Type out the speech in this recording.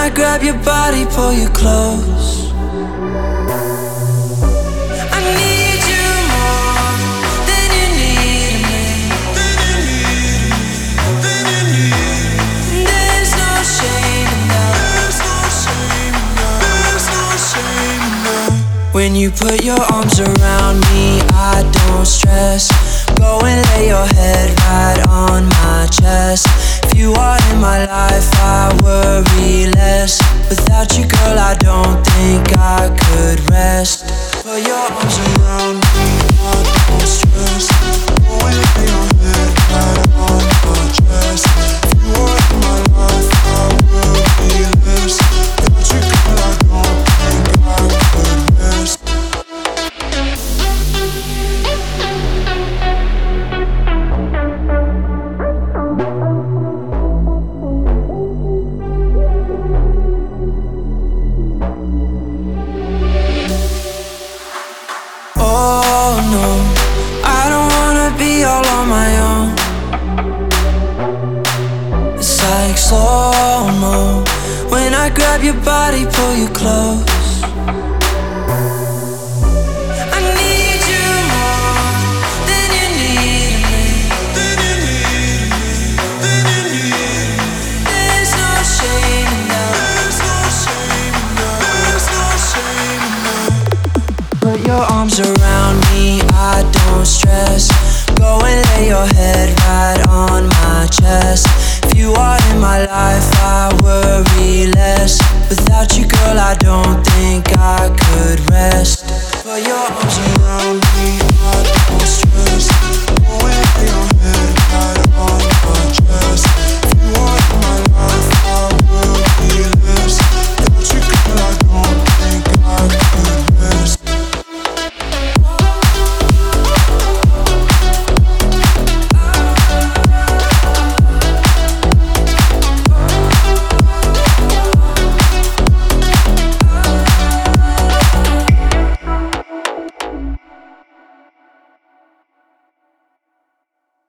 I grab your body, pull you close. I need you more than you need me. There's no shame in that. When you put your arms around me, I don't stress. Go and lay your head right on my chest. If you are in my life, I worry less. Without you, girl, I don't think I could rest. Put your arms around me, I don't stress. Go and lay your head right on my chest. If you are in my life, I worry less. Without you, girl, I don't think I could rest. Oh no, I don't wanna be all on my own. It's like slow-mo when I grab your body, pull you close. I need you more than you need me. There's no shame in that. Put your arms around me, I don't stress. Go and lay your head right on my chest. If you are in my life, I worry less. Without you, girl, I don't think I could rest.